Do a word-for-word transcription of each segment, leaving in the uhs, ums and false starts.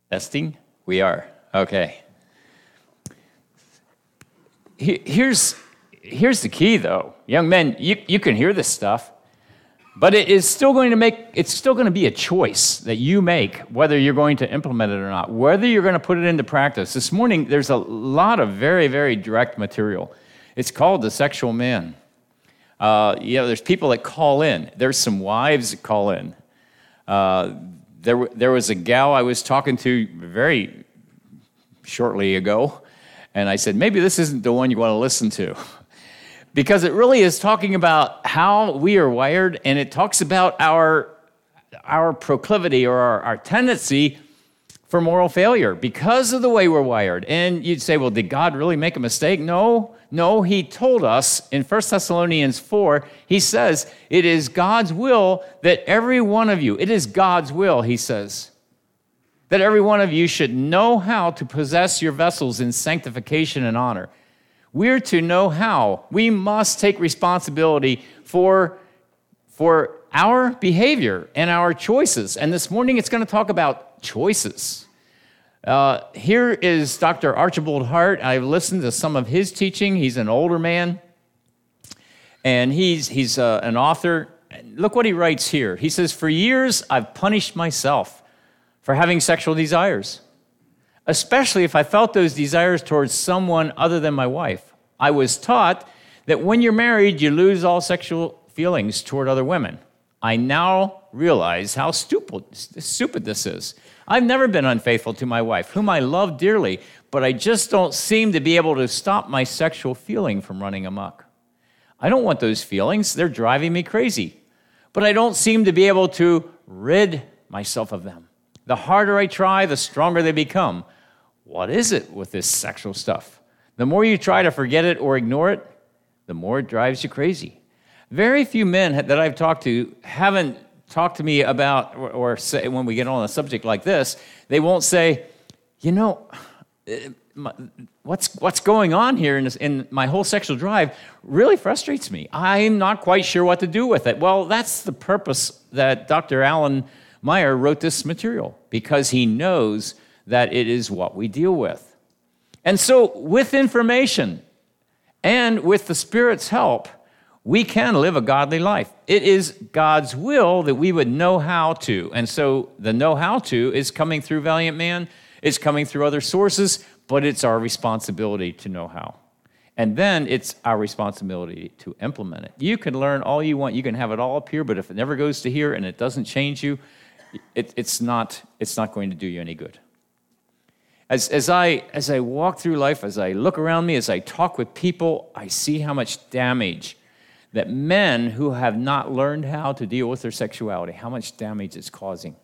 Testing? We are. Okay. Here's, here's the key, though. Young men, you, you can hear this stuff, but it is still going to make, it's still going to be a choice that you make whether you're going to implement it or not, whether you're going to put it into practice. This morning, there's a lot of very, very direct material. It's called The Sexual Man. Uh, you know, there's people that call in. There's some wives that call in. Uh, there, there was a gal I was talking to very shortly ago, and I said, maybe this isn't the one you want to listen to. Because it really is talking about how we are wired, and it talks about our, our proclivity or our, our tendency for moral failure because of the way we're wired. And you'd say, well, did God really make a mistake? No. No, he told us in First Thessalonians four, he says, it is God's will that every one of you, it is God's will, he says, that every one of you should know how to possess your vessels in sanctification and honor. We're to know how. We must take responsibility for, for our behavior and our choices. And this morning it's going to talk about choices. Uh, here is Doctor Archibald Hart. I've listened to some of his teaching. He's an older man, and he's, he's uh, an author. Look what he writes here. He says, for years, I've punished myself for having sexual desires, especially if I felt those desires towards someone other than my wife. I was taught that when you're married, you lose all sexual feelings toward other women. I now realize how stupid, stupid this is. I've never been unfaithful to my wife, whom I love dearly, but I just don't seem to be able to stop my sexual feeling from running amok. I don't want those feelings. They're driving me crazy, but I don't seem to be able to rid myself of them. The harder I try, the stronger they become. What is it with this sexual stuff? The more you try to forget it or ignore it, the more it drives you crazy. Very few men that I've talked to haven't talked to me about, or, or say, when we get on a subject like this, they won't say, you know, what's what's going on here in, this, in my whole sexual drive really frustrates me. I'm not quite sure what to do with it. Well, that's the purpose that Doctor Alan Meyer wrote this material, because he knows that it is what we deal with. And so with information and with the Spirit's help, we can live a godly life. It is God's will that we would know how to. And so the know how to is coming through Valiant Man, it's coming through other sources, but it's our responsibility to know how. And then it's our responsibility to implement it. You can learn all you want, you can have it all up here, but if it never goes to here and it doesn't change you, it, it's not, it's not going to do you any good. As, as, I, as I walk through life, as I look around me, as I talk with people, I see how much damage that men who have not learned how to deal with their sexuality, how much damage it's causing.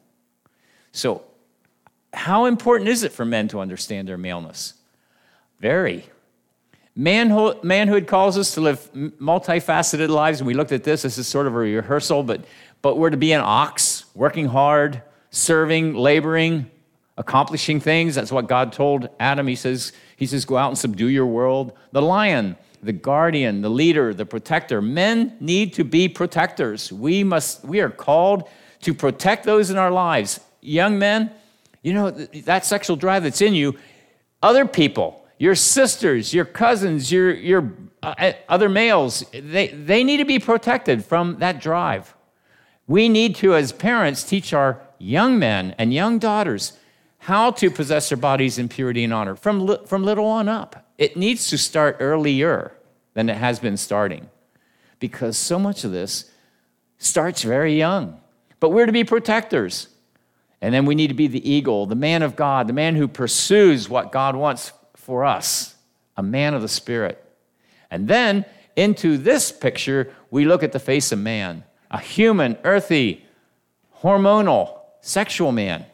So, how important is it for men to understand their maleness? Very. Manhood, manhood calls us to live multifaceted lives, and we looked at this. This is sort of a rehearsal, but, but we're to be an ox, working hard, serving, laboring, accomplishing things. That's what God told Adam. He says, he says, go out and subdue your world. The lion, the guardian, the leader, the protector. Men need to be protectors. We must. We are called to protect those in our lives. Young men, you know, that sexual drive that's in you, other people, your sisters, your cousins, your, your uh, other males, they, they need to be protected from that drive. We need to, as parents, teach our young men and young daughters how to possess their bodies in purity and honor from, li- from little on up. It needs to start earlier than it has been starting, because so much of this starts very young. But we're to be protectors. And then we need to be the eagle, the man of God, the man who pursues what God wants for us, a man of the Spirit. And then into this picture, we look at the face of man, a human, earthy, hormonal, sexual man.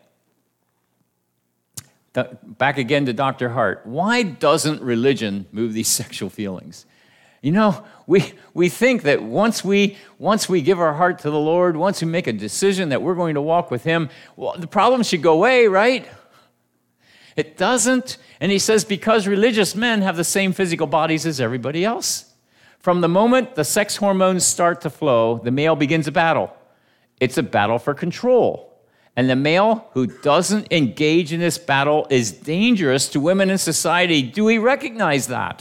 Back again to Doctor Hart. Why doesn't religion move these sexual feelings? You know, we we think that once we once we give our heart to the Lord, once we make a decision that we're going to walk with Him, well, the problem should go away, right? It doesn't. And he says, because religious men have the same physical bodies as everybody else. From the moment the sex hormones start to flow, the male begins a battle. It's a battle for control. And the male who doesn't engage in this battle is dangerous to women in society. Do we recognize that?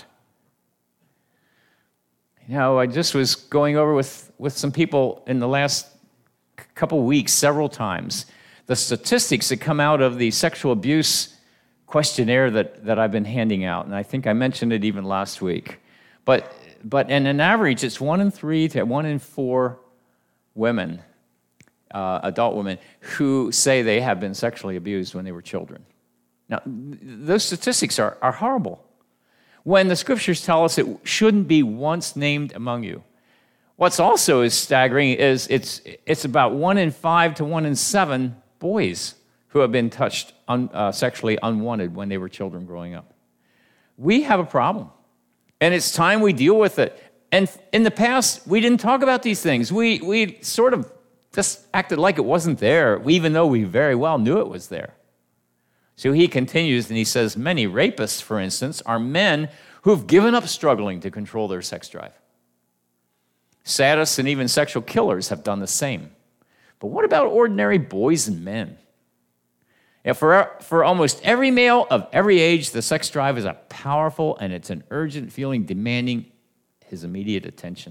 You know, I just was going over with, with some people in the last couple weeks several times the statistics that come out of the sexual abuse questionnaire that, that I've been handing out. And I think I mentioned it even last week. But, but in an average, it's one in three to one in four women, uh, adult women, who say they have been sexually abused when they were children. Now, th- those statistics are, are horrible. When the scriptures tell us it shouldn't be once named among you. What's also is staggering is it's, it's about one in five to one in seven boys who have been touched un, uh, sexually unwanted when they were children growing up. We have a problem, and it's time we deal with it. And in the past, we didn't talk about these things. We, we sort of just acted like it wasn't there, even though we very well knew it was there. So he continues, and he says, many rapists, for instance, are men who've given up struggling to control their sex drive. Sadists and even sexual killers have done the same. But what about ordinary boys and men? Yeah, for, for almost every male of every age, the sex drive is a powerful and it's an urgent feeling demanding his immediate attention.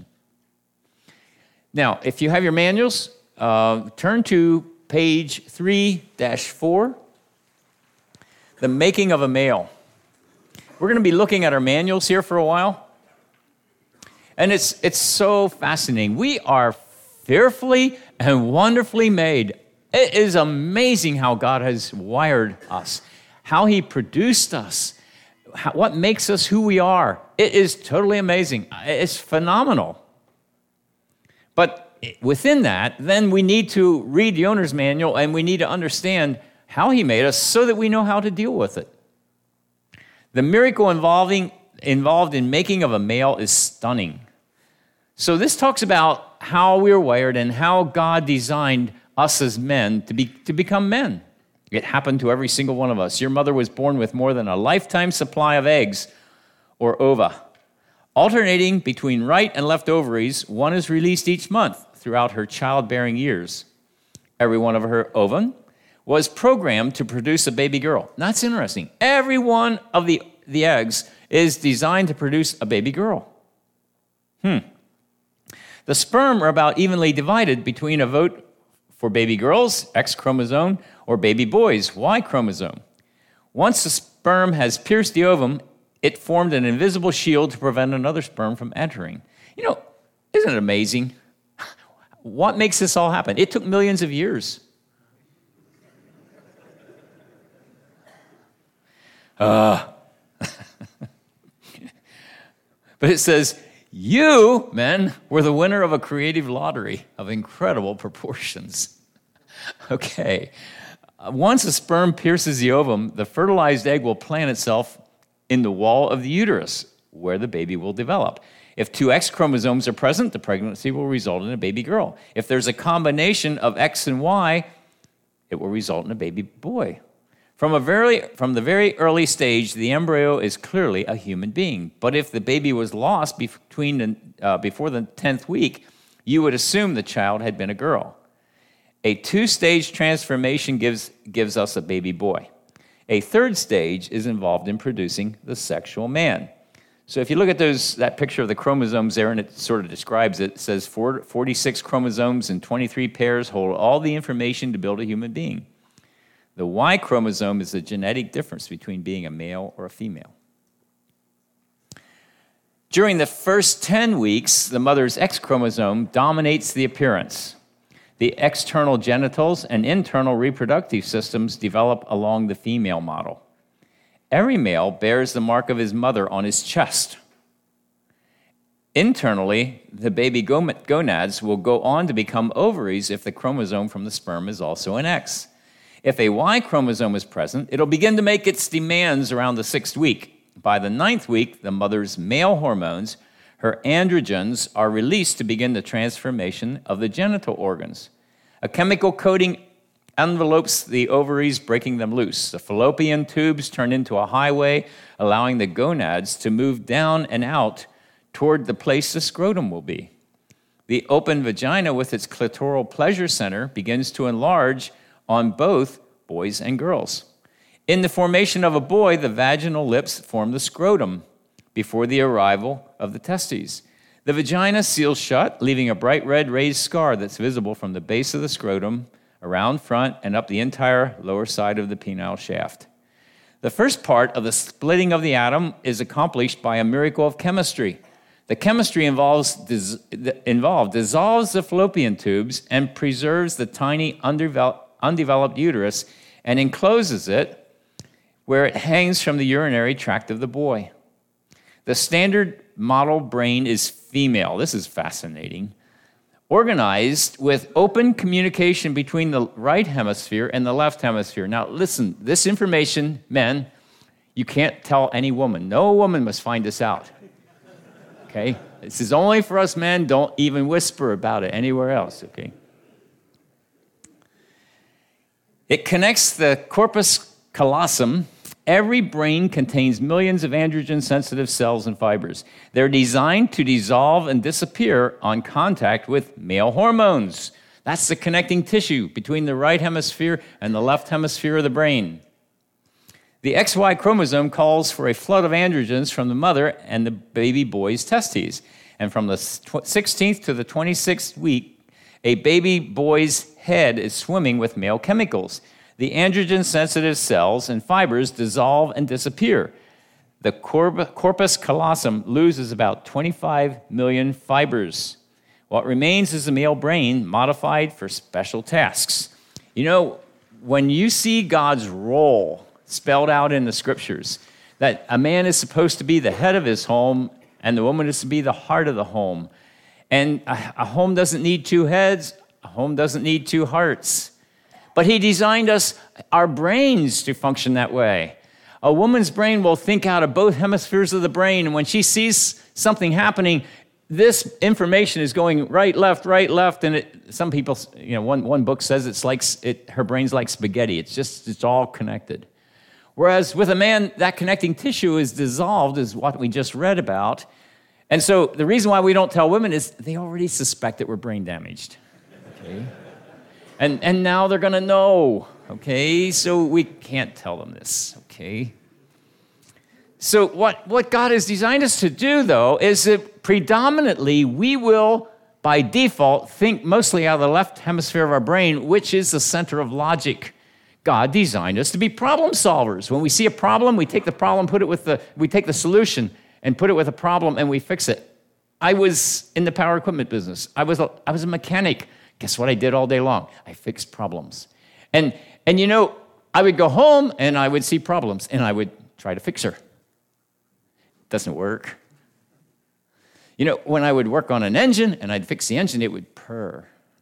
Now, if you have your manuals, uh, turn to page three dash four, The Making of a Male. We're going to be looking at our manuals here for a while. And it's, it's so fascinating. We are fearfully and wonderfully made. It is amazing how God has wired us, how he produced us, how, what makes us who we are. It is totally amazing. It's phenomenal. But within that, then we need to read the owner's manual and we need to understand how he made us so that we know how to deal with it. The miracle involving, involved in making of a male is stunning. So this talks about how we're wired and how God designed us as men to be to become men. It happened to every single one of us. Your mother was born with more than a lifetime supply of eggs, or ova. Alternating between right and left ovaries, one is released each month throughout her childbearing years. Every one of her ova was programmed to produce a baby girl. That's interesting. Every one of the, the eggs is designed to produce a baby girl. Hmm. The sperm are about evenly divided between a vote for baby girls, X chromosome, or baby boys, Y chromosome. Once the sperm has pierced the ovum, it formed an invisible shield to prevent another sperm from entering. You know, isn't it amazing? What makes this all happen? It took millions of years. Uh, but it says, you, men, were the winner of a creative lottery of incredible proportions. Okay. Once a sperm pierces the ovum, the fertilized egg will plant itself in the wall of the uterus, where the baby will develop. If two X chromosomes are present, the pregnancy will result in a baby girl. If there's a combination of X and Y, it will result in a baby boy. From, a very, from the very early stage, the embryo is clearly a human being. But if the baby was lost between the, uh, before the tenth week, you would assume the child had been a girl. A two-stage transformation gives, gives us a baby boy. A third stage is involved in producing the sexual man. So if you look at those that picture of the chromosomes there, and it sort of describes it, it says forty-six chromosomes and twenty-three pairs hold all the information to build a human being. The Y chromosome is the genetic difference between being a male or a female. During the first ten weeks, the mother's X chromosome dominates the appearance. The external genitals and internal reproductive systems develop along the female model. Every male bears the mark of his mother on his chest. Internally, the baby gonads will go on to become ovaries if the chromosome from the sperm is also an X. If a Y chromosome is present, it'll begin to make its demands around the sixth week. By the ninth week, the mother's male hormones, her androgens, are released to begin the transformation of the genital organs. A chemical coating envelopes the ovaries, breaking them loose. The fallopian tubes turn into a highway, allowing the gonads to move down and out toward the place the scrotum will be. The open vagina with its clitoral pleasure center begins to enlarge on both boys and girls. In the formation of a boy, the vaginal lips form the scrotum before the arrival of the testes. The vagina seals shut, leaving a bright red raised scar that's visible from the base of the scrotum, around front, and up the entire lower side of the penile shaft. The first part of the splitting of the atom is accomplished by a miracle of chemistry. The chemistry involves, dis, involved dissolves the fallopian tubes and preserves the tiny undeveloped, undeveloped uterus and encloses it where it hangs from the urinary tract of the boy. The standard model brain is female. This is fascinating. Organized with open communication between the right hemisphere and the left hemisphere. Now, listen, this information, men, you can't tell any woman. No woman must find this out. Okay? This is only for us men. Don't even whisper about it anywhere else, okay? It connects the corpus callosum. Every brain contains millions of androgen-sensitive cells and fibers. They're designed to dissolve and disappear on contact with male hormones. That's the connecting tissue between the right hemisphere and the left hemisphere of the brain. The X Y chromosome calls for a flood of androgens from the mother and the baby boy's testes. And from the sixteenth to the twenty-sixth week, a baby boy's head is swimming with male chemicals. The androgen-sensitive cells and fibers dissolve and disappear. The corpus callosum loses about twenty-five million fibers. What remains is a male brain modified for special tasks. You know, when you see God's role spelled out in the scriptures, that a man is supposed to be the head of his home and the woman is to be the heart of the home. And a, a home doesn't need two heads, a home doesn't need two hearts. But he designed us, our brains, to function that way. A woman's brain will think out of both hemispheres of the brain, and when she sees something happening, this information is going right, left, right, left, and it, some people, you know, one, one book says it's like it, her brain's like spaghetti. It's just, it's all connected. Whereas with a man, that connecting tissue is dissolved, is what we just read about. And so the reason why we don't tell women is they already suspect that we're brain damaged. Okay? And and now they're going to know, okay? So we can't tell them this, okay? So what, what God has designed us to do, though, is that predominantly we will, by default, think mostly out of the left hemisphere of our brain, which is the center of logic. God designed us to be problem solvers. When we see a problem, we take the problem, put it with the, we take the solution and put it with a problem, and we fix it. I was in the power equipment business. I was a, I was a mechanic. Guess what I did all day long? I fixed problems. And, and you know, I would go home and I would see problems and I would try to fix her. Doesn't work. You know, when I would work on an engine and I'd fix the engine, it would purr.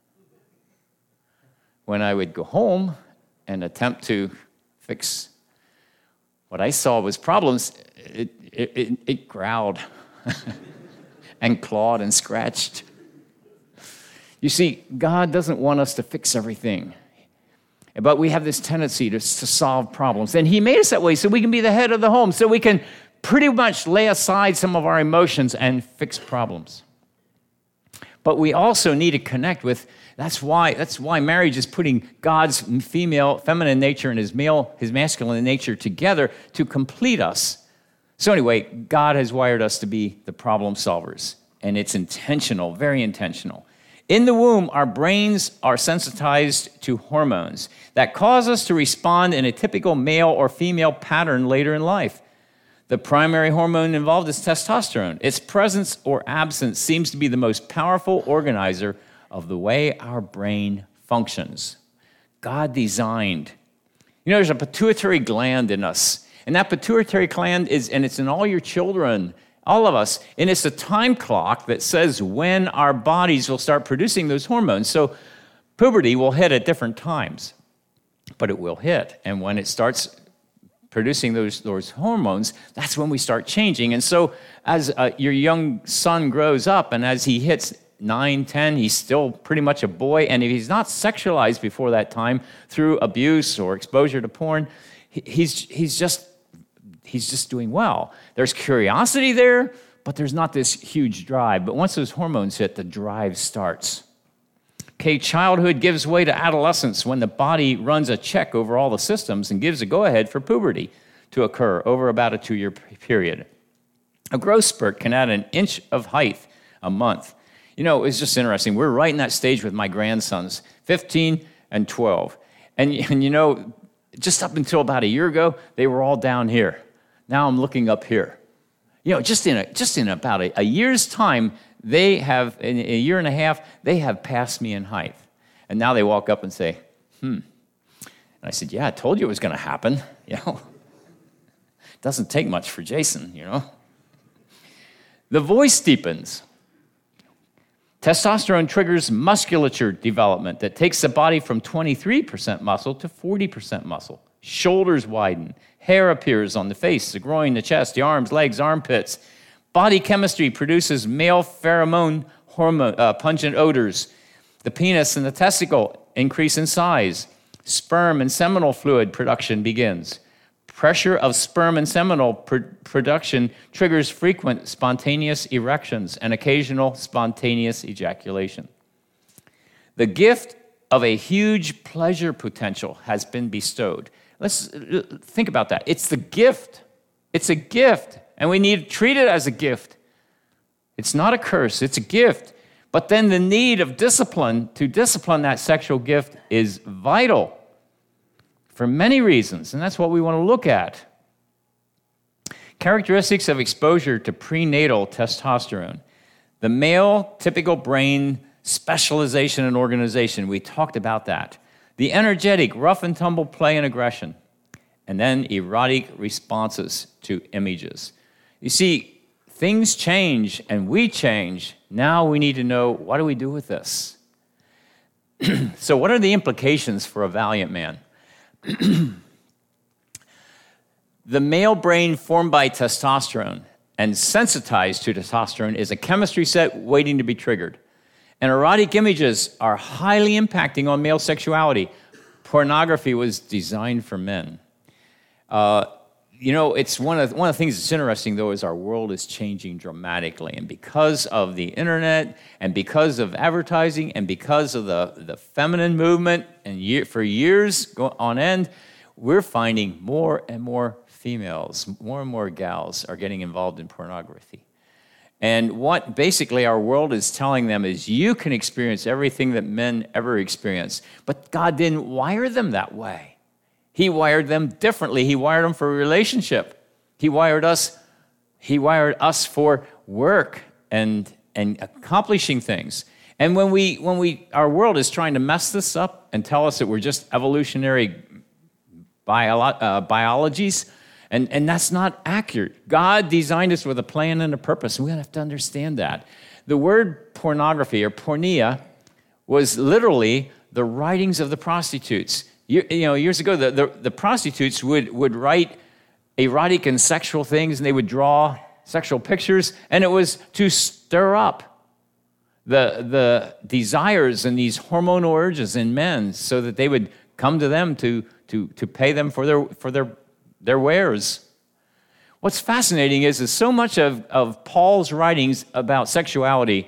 When I would go home and attempt to fix what I saw was problems, it, it, it, it growled and clawed and scratched. You see, God doesn't want us to fix everything, but we have this tendency to, to solve problems. And he made us that way so we can be the head of the home, so we can pretty much lay aside some of our emotions and fix problems. But we also need to connect with, that's why, that's why marriage is putting God's female, feminine nature and his male, his masculine nature together to complete us. So anyway, God has wired us to be the problem solvers, and it's intentional, very intentional. In the womb, our brains are sensitized to hormones that cause us to respond in a typical male or female pattern later in life. The primary hormone involved is testosterone. Its presence or absence seems to be the most powerful organizer of the way our brain functions. God designed. You know, there's a pituitary gland in us, and that pituitary gland is, and it's in all your children, all of us, and it's a time clock that says when our bodies will start producing those hormones. So puberty will hit at different times, but it will hit. And when it starts producing those, those hormones, that's when we start changing. And so as uh, your young son grows up, and as he hits nine, ten, he's still pretty much a boy, and if he's not sexualized before that time through abuse or exposure to porn, he's he's just he's just doing well. There's curiosity there, but there's not this huge drive. But once those hormones hit, the drive starts. Okay, childhood gives way to adolescence when the body runs a check over all the systems and gives a go-ahead for puberty to occur over about a two-year period. A growth spurt can add an inch of height a month. You know, it's just interesting. We're right in that stage with my grandsons, fifteen and twelve. And, and you know, just up until about a year ago, they were all down here. Now I'm looking up here. You know, just in a, just in about a, a year's time, they have, in a year and a half, they have passed me in height. And now they walk up and say, hmm. And I said, yeah, I told you it was going to happen. You know, it doesn't take much for Jason, you know. The voice deepens. Testosterone triggers musculature development that takes the body from twenty-three percent muscle to forty percent muscle. Shoulders widen. Hair appears on the face, the groin, the chest, the arms, legs, armpits. Body chemistry produces male pheromone hormone, uh, pungent odors. The penis and the testicle increase in size. Sperm and seminal fluid production begins. Pressure of sperm and seminal pr- production triggers frequent spontaneous erections and occasional spontaneous ejaculation. The gift of a huge pleasure potential has been bestowed. Let's think about that. It's the gift. It's a gift, and we need to treat it as a gift. It's not a curse, it's a gift. But then the need of discipline to discipline that sexual gift is vital for many reasons, and that's what we want to look at. Characteristics of exposure to prenatal testosterone. The male typical brain specialization and organization, we talked about that. The energetic rough and tumble play and aggression, and then erotic responses to images. You see, things change and we change. Now we need to know, what do we do with this? So what are the implications for a valiant man? The male brain formed by testosterone and sensitized to testosterone is a chemistry set waiting to be triggered. And erotic images are highly impacting on male sexuality. Pornography was designed for men. Uh, you know, it's one of, one of the things that's interesting, though, is our world is changing dramatically. And because of the internet and because of advertising and because of the, the feminine movement, and year, for years on end, we're finding more and more females, more and more gals are getting involved in pornography. And what basically our world is telling them is you can experience everything that men ever experience, but God didn't wire them that way. He wired them differently. He wired them for a relationship. He wired us, he wired us for work and, and accomplishing things. And when we, when we, our world is trying to mess this up and tell us that we're just evolutionary bio, uh, biologies, and, and that's not accurate. God designed us with a plan and a purpose, and we have to understand that. The word pornography, or pornea, was literally the writings of the prostitutes. You, you know, years ago, the, the, the prostitutes would, would write erotic and sexual things, and they would draw sexual pictures, and it was to stir up the, the desires and these hormonal urges in men so that they would come to them to, to, to pay them for their, for their, their wares. What's fascinating is that so much of, of Paul's writings about sexuality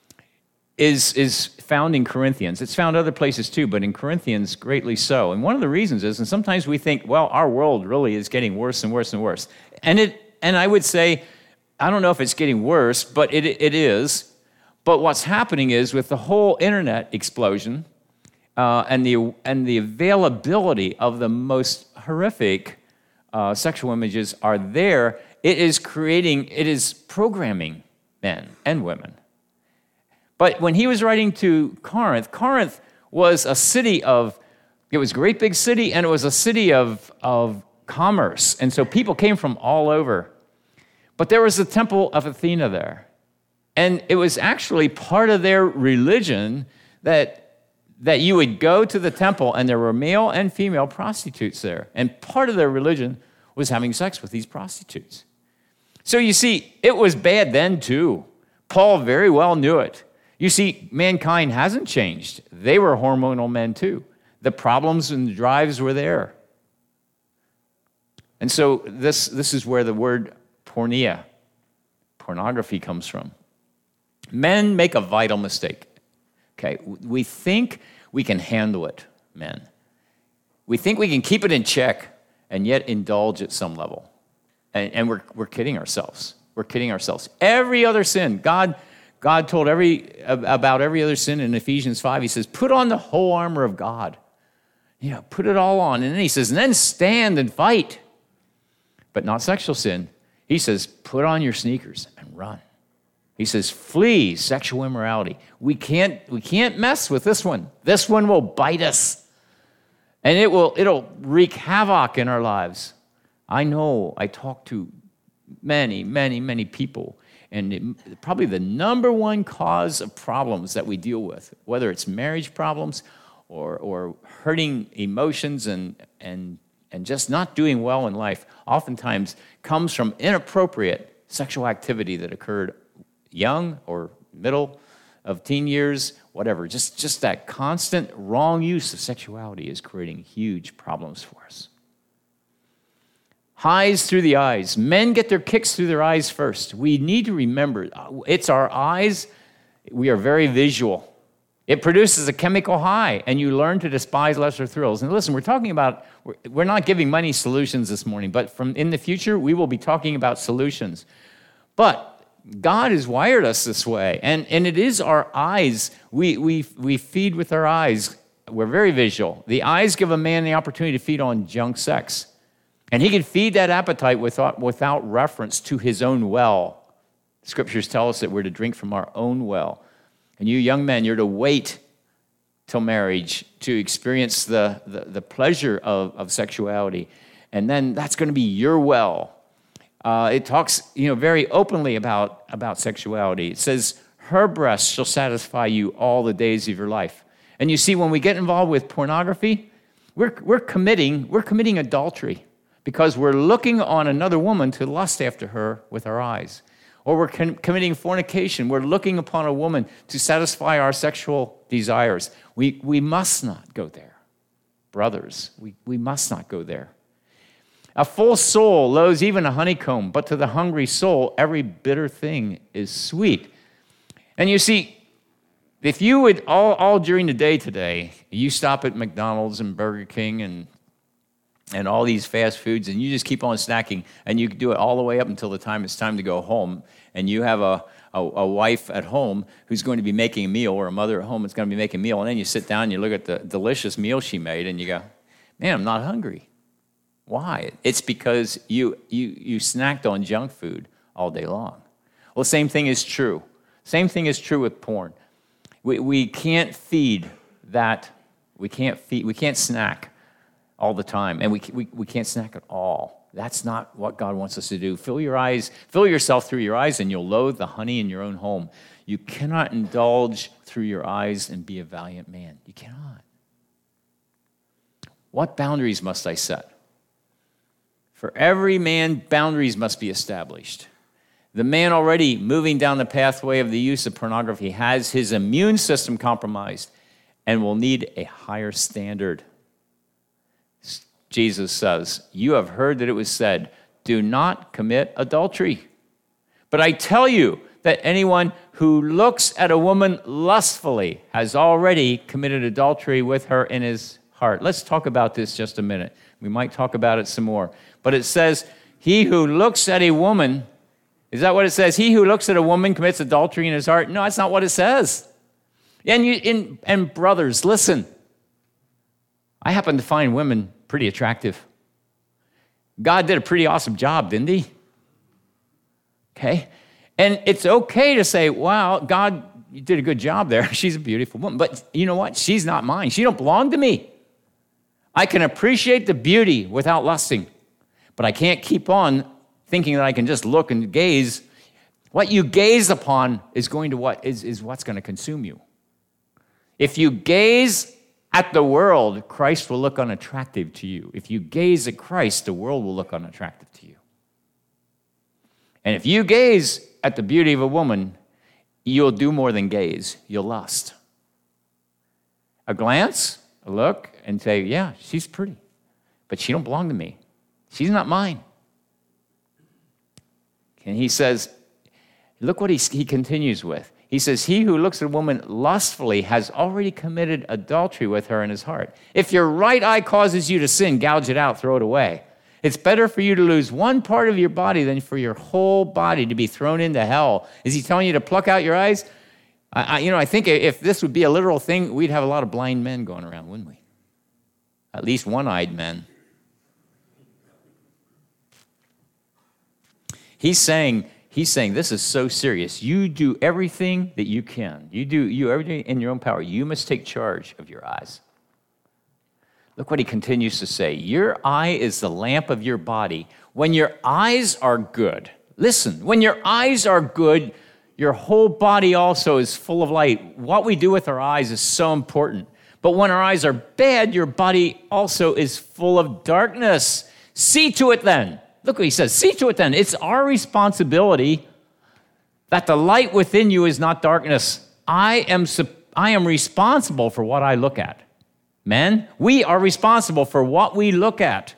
is, is found in Corinthians. It's found other places too, but in Corinthians greatly so. And one of the reasons is, and sometimes we think, well, our world really is getting worse and worse and worse. And it, and I would say, I don't know if it's getting worse, but it, it is. But what's happening is with the whole internet explosion uh, and the and the availability of the most horrific uh, sexual images are there, it is creating, it is programming men and women. But when he was writing to Corinth, Corinth was a city of, it was a great big city, and it was a city of, of commerce. And so people came from all over. But there was the temple of Athena there. And it was actually part of their religion that, that you would go to the temple, and there were male and female prostitutes there. And part of their religion was having sex with these prostitutes. So you see, it was bad then too. Paul very well knew it. You see, mankind hasn't changed. They were hormonal men too. The problems and the drives were there. And so this, this is where the word pornea, pornography, comes from. Men make a vital mistake. Okay, we think we can handle it, men. We think we can keep it in check and yet indulge at some level. And, and we're, we're kidding ourselves. We're kidding ourselves. Every other sin, God, God told every about every other sin in Ephesians five. He says, put on the whole armor of God. You know, put it all on. And then he says, and then stand and fight. But not sexual sin. He says, put on your sneakers and run. He says, flee sexual immorality. We can't, we can't mess with this one. This one will bite us. And it will, it'll wreak havoc in our lives. I know I talk to many, many, many people, and it, probably the number one cause of problems that we deal with, whether it's marriage problems or, or hurting emotions and, and, and just not doing well in life, oftentimes comes from inappropriate sexual activity that occurred young or middle of teen years, whatever. Just, just that constant wrong use of sexuality is creating huge problems for us. Highs through the eyes. Men get their kicks through their eyes first. We need to remember, it's our eyes. We are very visual. It produces a chemical high, and you learn to despise lesser thrills. And listen, we're talking about, we're not giving money solutions this morning, but from in the future, we will be talking about solutions. But God has wired us this way, and, and it is our eyes. We, we, we feed with our eyes. We're very visual. The eyes give a man the opportunity to feed on junk sex. And he can feed that appetite without, without reference to his own well. Scriptures tell us that we're to drink from our own well. And you young men, you're to wait till marriage to experience the, the, the pleasure of, of sexuality. And then that's going to be your well. Uh, it talks, you know, very openly about, about sexuality. It says, her breasts shall satisfy you all the days of your life. And you see, when we get involved with pornography, we're, we're committing, we're committing adultery because we're looking on another woman to lust after her with our eyes. Or we're com- committing fornication. We're looking upon a woman to satisfy our sexual desires. We, we must not go there. Brothers, we, we must not go there. A full soul loathes even a honeycomb, but to the hungry soul, every bitter thing is sweet. And you see, if you would, all, all during the day today, you stop at McDonald's and Burger King and, and all these fast foods, and you just keep on snacking, and you can do it all the way up until the time it's time to go home, and you have a, a, a wife at home who's going to be making a meal, or a mother at home that's going to be making a meal, and then you sit down and you look at the delicious meal she made, and you go, man, I'm not hungry. Why? It's because you, you, you snacked on junk food all day long. Well, the same thing is true. Same thing is true with porn. We, we can't feed that. We can't feed. We can't snack all the time, and we, we, we can't snack at all. That's not what God wants us to do. Fill your eyes, fill yourself through your eyes, and you'll loathe the honey in your own home. You cannot indulge through your eyes and be a valiant man. You cannot. What boundaries must I set? For every man, boundaries must be established. The man already moving down the pathway of the use of pornography has his immune system compromised and will need a higher standard. Jesus says, you have heard that it was said, do not commit adultery. But I tell you that anyone who looks at a woman lustfully has already committed adultery with her in his heart. Let's talk about this just a minute. We might talk about it some more. But it says, he who looks at a woman, is that what it says? He who looks at a woman commits adultery in his heart. No, that's not what it says. And, you, in, and brothers, listen. I happen to find women pretty attractive. God did a pretty awesome job, didn't he? Okay? And it's okay to say, wow, God, you did a good job there. She's a beautiful woman. But you know what? She's not mine. She don't belong to me. I can appreciate the beauty without lusting, but I can't keep on thinking that I can just look and gaze. What you gaze upon is going to what is, is what's going to consume you. If you gaze at the world, Christ will look unattractive to you. If you gaze at Christ, the world will look unattractive to you. And if you gaze at the beauty of a woman, you'll do more than gaze. You'll lust. A glance, a look, and say, yeah, she's pretty, but she don't belong to me. She's not mine. And he says, look what he, he continues with. He says, he who looks at a woman lustfully has already committed adultery with her in his heart. If your right eye causes you to sin, gouge it out, throw it away. It's better for you to lose one part of your body than for your whole body to be thrown into hell. Is he telling you to pluck out your eyes? I, I, you know, I think if this would be a literal thing, we'd have a lot of blind men going around, wouldn't we? At least one-eyed men. He's saying, he's saying this is so serious. You do everything that you can. You do you everything in your own power. You must take charge of your eyes. Look what he continues to say. Your eye is the lamp of your body. When your eyes are good, listen, when your eyes are good, your whole body also is full of light. What we do with our eyes is so important. But when our eyes are bad, your body also is full of darkness. See to it then. Look what he says. See to it then. It's our responsibility that the light within you is not darkness. I am, I am responsible for what I look at. Men, we are responsible for what we look at.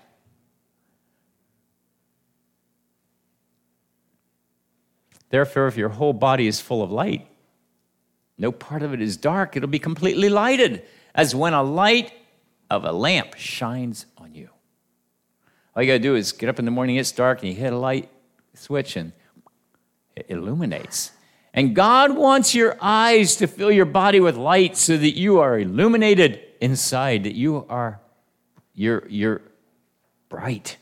Therefore, if your whole body is full of light, no part of it is dark. It'll be completely lighted, as when a light of a lamp shines on you. All you got to do is get up in the morning, it's dark, and you hit a light switch, and it illuminates. And God wants your eyes to fill your body with light so that you are illuminated inside, that you are, you're, you're bright,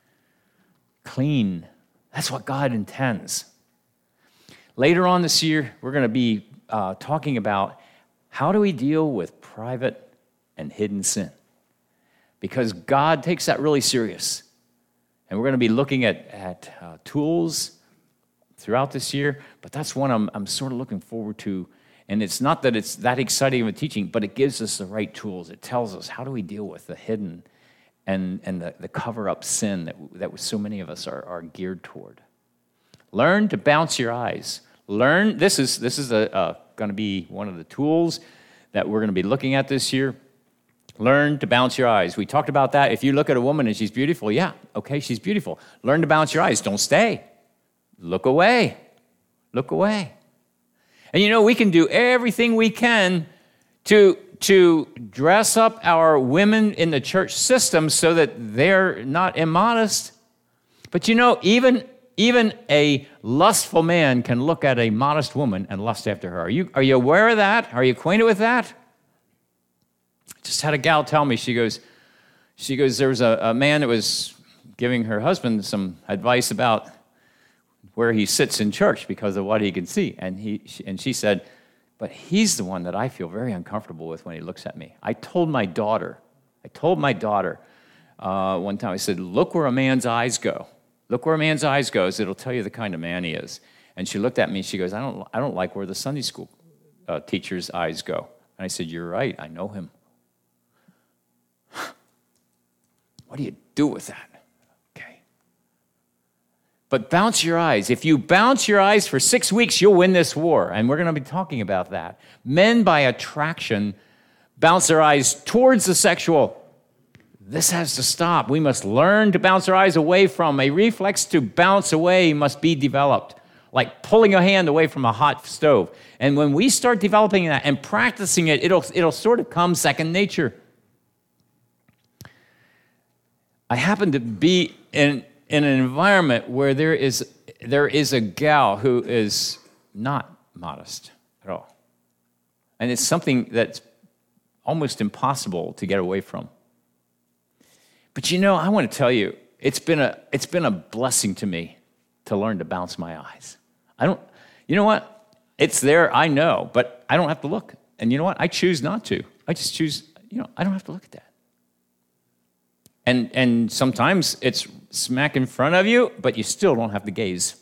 clean. That's what God intends. Later on this year, we're going to be uh, talking about how do we deal with private and hidden sin. Because God takes that really serious. And we're going to be looking at, at uh, tools throughout this year, but that's one I'm, I'm sort of looking forward to. And it's not that it's that exciting of a teaching, but it gives us the right tools. It tells us how do we deal with the hidden and, and the, the cover-up sin that, that so many of us are, are geared toward. Learn to bounce your eyes. Learn, this is, this is a, uh, going to be one of the tools that we're going to be looking at this year. Learn to bounce your eyes. We talked about that. If you look at a woman and she's beautiful, yeah, okay, she's beautiful. Learn to bounce your eyes. Don't stay. Look away. Look away. And you know, we can do everything we can to, to dress up our women in the church system so that they're not immodest. But you know, even, even a lustful man can look at a modest woman and lust after her. Are you, are you aware of that? Are you acquainted with that? Just had a gal tell me, she goes, she goes, there was a, a man that was giving her husband some advice about where he sits in church because of what he can see. And he and she said, but he's the one that I feel very uncomfortable with when he looks at me. I told my daughter, I told my daughter uh, one time, I said, look where a man's eyes go. Look where a man's eyes goes. It'll tell you the kind of man he is. And she looked at me, she goes, I don't, I don't like where the Sunday school uh, teacher's eyes go. And I said, you're right, I know him. What do you do with that? Okay. But bounce your eyes. If you bounce your eyes for six weeks, you'll win this war. And we're going to be talking about that. Men, by attraction, bounce their eyes towards the sexual. This has to stop. We must learn to bounce our eyes away from. A reflex to bounce away must be developed, like pulling a hand away from a hot stove. And when we start developing that and practicing it, it'll, it'll sort of come second nature. I happen to be in, in an environment where there is, there is a gal who is not modest at all. And it's something that's almost impossible to get away from. But you know, I want to tell you, it's been a, it's been a blessing to me to learn to bounce my eyes. I don't, you know what? It's there, I know, but I don't have to look. And you know what? I choose not to. I just choose, you know, I don't have to look at that. And and sometimes it's smack in front of you, but you still don't have to gaze.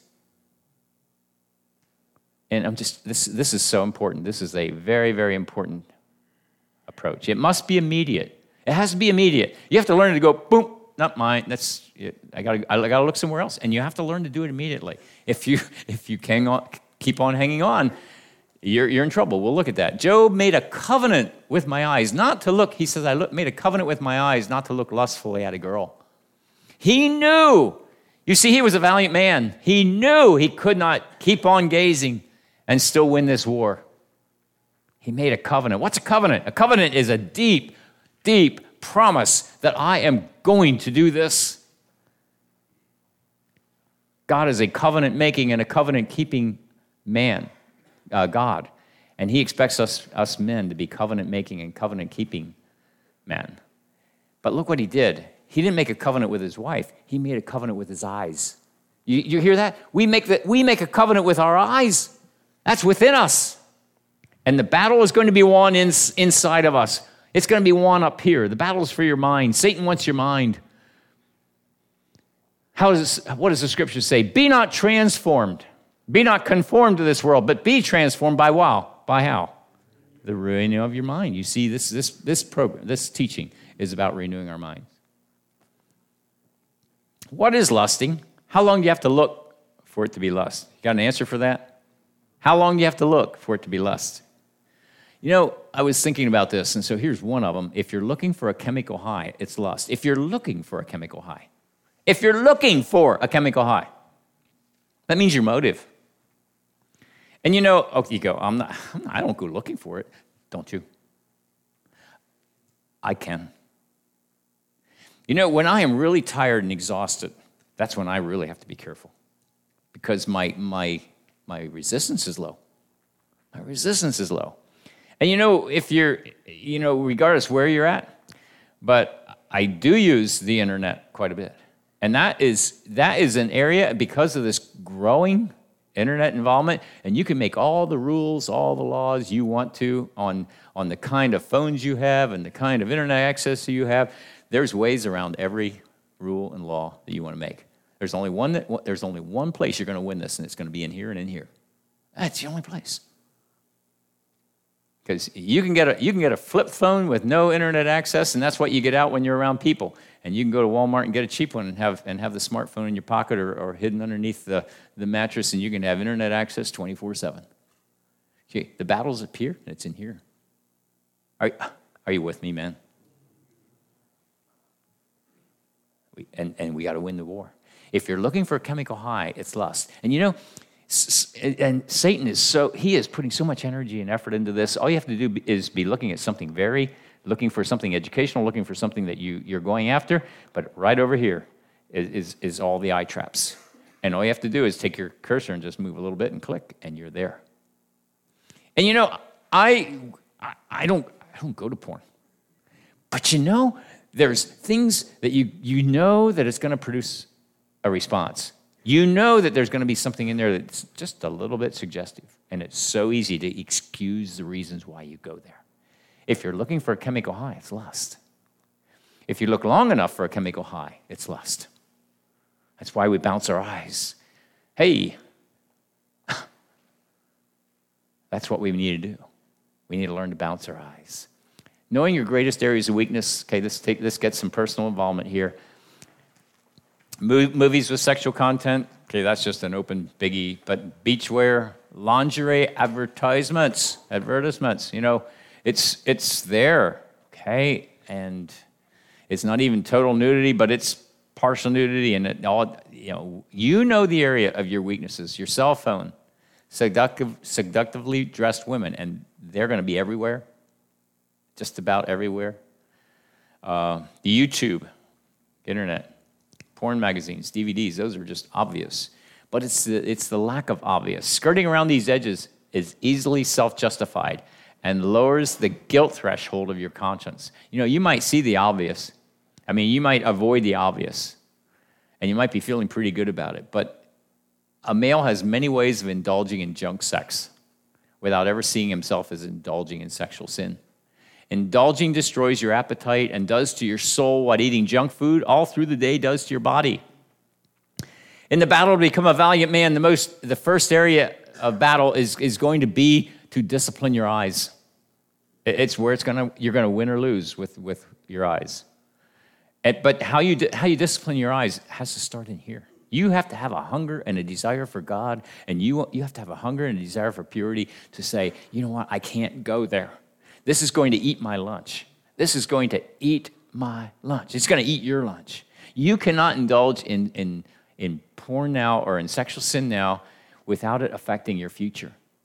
And I'm just, this this is so important. This is a very, very important approach. It must be immediate. It has to be immediate. You have to learn to go, boom, not mine. That's, I gotta, I gotta look somewhere else. And you have to learn to do it immediately. If you if you hang on, keep on hanging on, You're, you're in trouble. We'll look at that. Job made a covenant with my eyes, not to look, he says, I look, made a covenant with my eyes, not to look lustfully at a girl. He knew. You see, he was a valiant man. He knew he could not keep on gazing and still win this war. He made a covenant. What's a covenant? A covenant is a deep, deep promise that I am going to do this. God is a covenant-making and a covenant-keeping man, uh, God. And he expects us, us men to be covenant-making and covenant-keeping men. But look what he did. He didn't make a covenant with his wife. He made a covenant with his eyes. You, you hear that? We make, the, we make a covenant with our eyes. That's within us. And the battle is going to be won in, inside of us. It's going to be won up here. The battle is for your mind. Satan wants your mind. How does, what does the scripture say? Be not transformed. Be not conformed to this world, but be transformed by wow. By how? The renewing of your mind. You see, this, this, this program, this teaching is about renewing our minds. What is lusting? How long do you have to look for it to be lust? You got an answer for that? How long do you have to look for it to be lust? You know, I was thinking about this, and so here's one of them. If you're looking for a chemical high, it's lust. If you're looking for a chemical high, if you're looking for a chemical high, that means your motive. And you know, oh, you go, I'm not, I'm not, I don't go looking for it. Don't you? I can. You know, when I am really tired and exhausted, that's when I really have to be careful because my, my, my resistance is low. My resistance is low. And you know, if you're, you know, regardless where you're at, but I do use the internet quite a bit. And that is, that is an area because of this growing internet involvement, and you can make all the rules, all the laws you want to on, on the kind of phones you have and the kind of internet access you have. There's ways around every rule and law that you want to make. There's only one that, there's only one place you're going to win this, and it's going to be in here and in here. That's the only place. Because you can get a you can get a flip phone with no internet access, and that's what you get out when you're around people. And you can go to Walmart and get a cheap one and have and have the smartphone in your pocket or, or hidden underneath the, the mattress, and you can have internet access twenty-four seven. Okay, the battle's up here, and it's in here. Are, are you with me, man? We, and, and we got to win the war. If you're looking for a chemical high, it's lust. And you know, and Satan is so, he is putting so much energy and effort into this. All you have to do is be looking at something very, looking for something educational, looking for something that you, you're going after. But right over here is, is, is all the eye traps. And all you have to do is take your cursor and just move a little bit and click, and you're there. And you know, I, I, don't, I don't go to porn. But you know, there's things that you, you know that it's going to produce a response. You know that there's going to be something in there that's just a little bit suggestive, and it's so easy to excuse the reasons why you go there. If you're looking for a chemical high, it's lust. If you look long enough for a chemical high, it's lust. That's why we bounce our eyes. Hey, that's what we need to do. We need to learn to bounce our eyes. Knowing your greatest areas of weakness, okay, let's, take, let's get some personal involvement here. Movies with sexual content, okay, that's just an open biggie. But beachwear, lingerie advertisements, advertisements, you know, it's it's there, okay? And it's not even total nudity, but it's partial nudity, and it all, you know, you know the area of your weaknesses, your cell phone, seductive, seductively dressed women, and they're going to be everywhere, just about everywhere. Uh, the YouTube, internet. Porn magazines, D V Ds, those are just obvious. But it's the, it's the lack of obvious. Skirting around these edges is easily self-justified and lowers the guilt threshold of your conscience. You know, you might see the obvious. I mean, you might avoid the obvious, and you might be feeling pretty good about it. But a male has many ways of indulging in junk sex without ever seeing himself as indulging in sexual sin. Indulging destroys your appetite and does to your soul what eating junk food all through the day does to your body. In the battle to become a valiant man, the most, the first area of battle is, is going to be to discipline your eyes. It's where it's gonna you're gonna win or lose with, with your eyes. And, but how you how you discipline your eyes has to start in here. You have to have a hunger and a desire for God, and you you have to have a hunger and a desire for purity to say, you know what, I can't go there. This is going to eat my lunch. This is going to eat my lunch. It's going to eat your lunch. You cannot indulge in, in, in porn now or in sexual sin now without it affecting your future.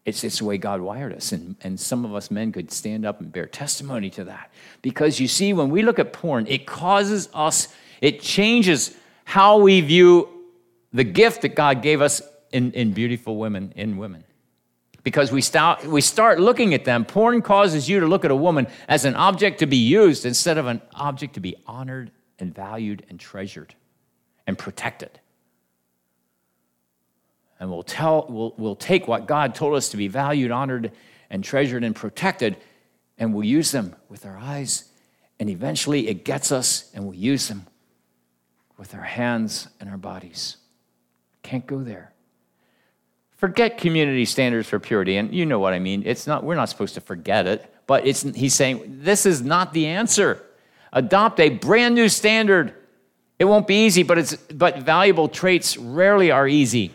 It's, it's the way God wired us. And, and some of us men could stand up and bear testimony to that. Because you see, when we look at porn, it causes us, it changes how we view the gift that God gave us in, in beautiful women, in women. Because we start, we start looking at them. Porn causes you to look at a woman as an object to be used instead of an object to be honored and valued and treasured and protected. And we'll tell, we'll, we'll take what God told us to be valued, honored, and treasured and protected, and we'll use them with our eyes. And eventually it gets us, and we'll use them with our hands and our bodies. Can't go there. Forget community standards for purity, and you know what I mean. It's not, we're not supposed to forget it, but it's, he's saying this is not the answer. Adopt a brand new standard. It won't be easy, but it's but valuable traits rarely are easy.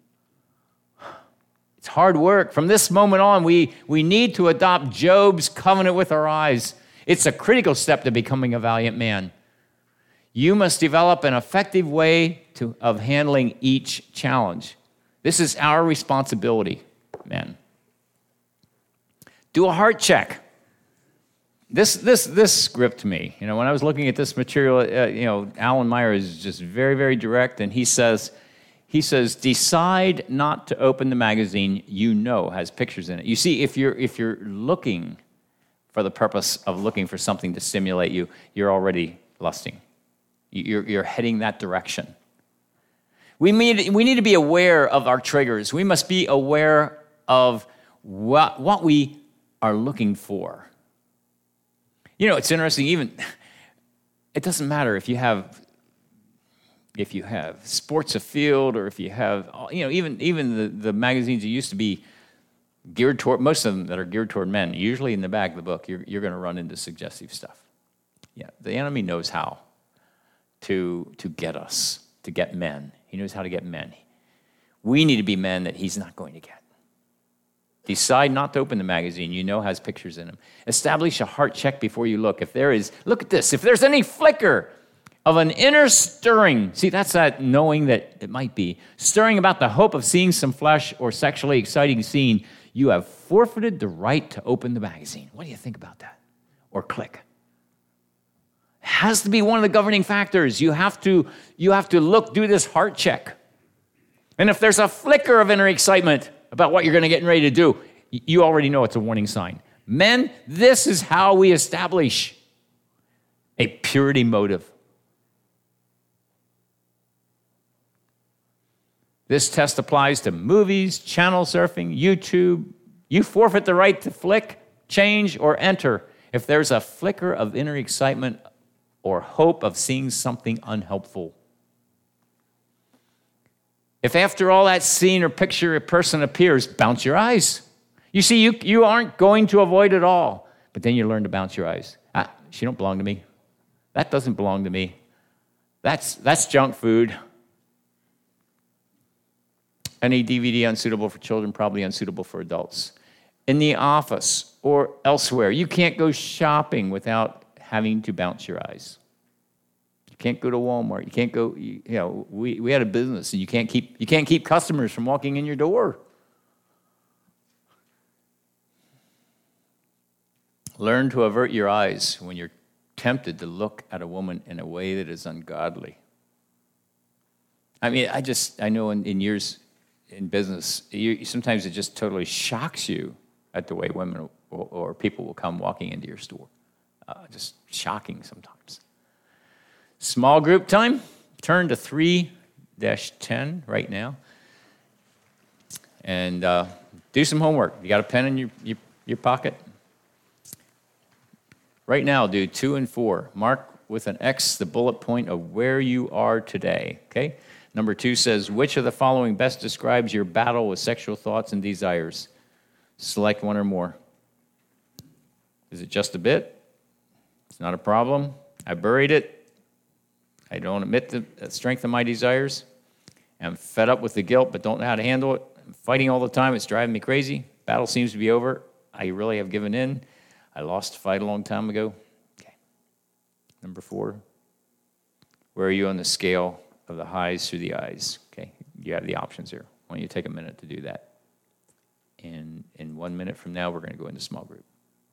It's hard work. From this moment on, we, we need to adopt Job's covenant with our eyes. It's a critical step to becoming a valiant man. You must develop an effective way to, of handling each challenge. This is our responsibility, men. Do a heart check. This this this gripped me. You know, when I was looking at this material, uh, you know, Alan Meyer is just very, very direct, and he says, he says, decide not to open the magazine you know has pictures in it. You see, if you're if you're looking for the purpose of looking for something to stimulate you, you're already lusting. You're you're heading that direction. We need, we need to be aware of our triggers. We must be aware of what, what we are looking for. You know, it's interesting, even, it doesn't matter if you have, if you have Sports Afield or if you have, you know, even, even the, the magazines that used to be geared toward, most of them that are geared toward men, usually in the back of the book, you're, you're going to run into suggestive stuff. Yeah, the enemy knows how to, to get us, to get men. He knows how to get men. We need to be men that he's not going to get. Decide not to open the magazine you know has pictures in them. Establish a heart check before you look. If there is, look at this, if there's any flicker of an inner stirring, see, that's that knowing that it might be, stirring about the hope of seeing some flesh or sexually exciting scene, you have forfeited the right to open the magazine. What do you think about that? Or click. Has to be one of the governing factors. You have to, you have to look, do this heart check. And if there's a flicker of inner excitement about what you're going to get ready to do, you already know it's a warning sign. Men, this is how we establish a purity motive. This test applies to movies, channel surfing, YouTube. You forfeit the right to flick, change, or enter if there's a flicker of inner excitement or hope of seeing something unhelpful. If after all that scene or picture a person appears, bounce your eyes. You see, you, you aren't going to avoid it all, but then you learn to bounce your eyes. Ah, she don't belong to me. That doesn't belong to me. That's, that's junk food. Any D V D unsuitable for children, probably unsuitable for adults. In the office or elsewhere, you can't go shopping without having to bounce your eyes. You can't go to Walmart. You can't go, you, you know, we, we had a business and you can't keep you can't keep customers from walking in your door. Learn to avert your eyes when you're tempted to look at a woman in a way that is ungodly. I mean, I just, I know in, in years in business, you, sometimes it just totally shocks you at the way women or, or people will come walking into your store. Uh, just shocking sometimes. Small group time. Turn to three dash ten right now. And uh, do some homework. You got a pen in your, your, your pocket? Right now, do two and four. Mark with an X the bullet point of where you are today. Okay? Number two says, which of the following best describes your battle with sexual thoughts and desires? Select one or more. Is it just a bit? It's not a problem. I buried it. I don't admit the strength of my desires. I'm fed up with the guilt, but don't know how to handle it. I'm fighting all the time. It's driving me crazy. Battle seems to be over. I really have given in. I lost the fight a long time ago. Okay. Number four. Where are you on the scale of the highs through the eyes? Okay. You have the options here. Why don't you take a minute to do that? And in one minute from now, we're going to go into small group.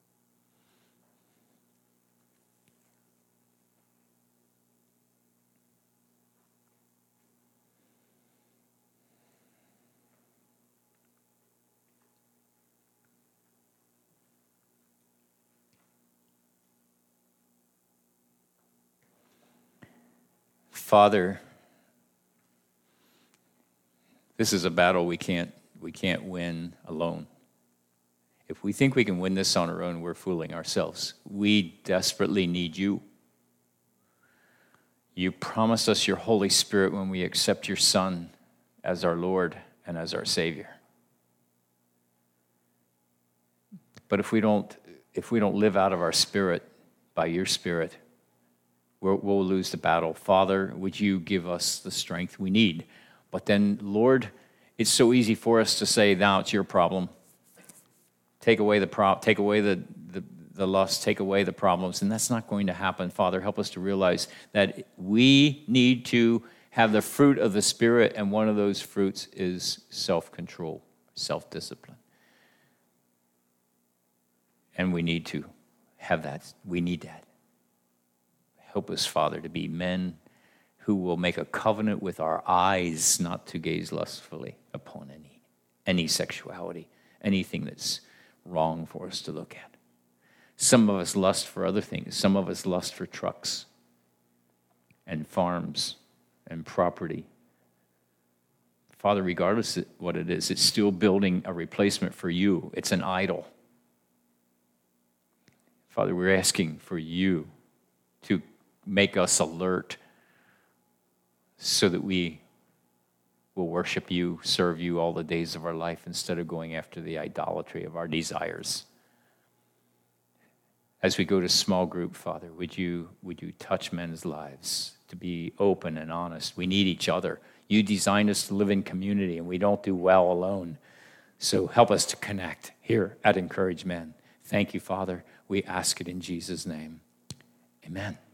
Father, this is a battle we can't we can't win alone. If we think we can win this on our own, we're fooling ourselves. We desperately need you. You promised us your Holy Spirit when we accept your Son as our Lord and as our Savior. But if we don't if we don't live out of our spirit by your Spirit, We'll, we'll lose the battle. Father, would you give us the strength we need? But then, Lord, it's so easy for us to say, now it's your problem. Take away the pro- take away the, the, the lust, take away the problems, and that's not going to happen. Father, help us to realize that we need to have the fruit of the Spirit, and one of those fruits is self-control, self-discipline. And we need to have that. We need that. Help us, Father, to be men who will make a covenant with our eyes not to gaze lustfully upon any, any sexuality, anything that's wrong for us to look at. Some of us lust for other things. Some of us lust for trucks and farms and property. Father, regardless of what it is, it's still building a replacement for you. It's an idol. Father, we're asking for you to make us alert so that we will worship you, serve you all the days of our life instead of going after the idolatry of our desires. As we go to small group, Father, would you, would you touch men's lives to be open and honest? We need each other. You designed us to live in community, and we don't do well alone. So help us to connect here at Encourage Men. Thank you, Father. We ask it in Jesus' name. Amen.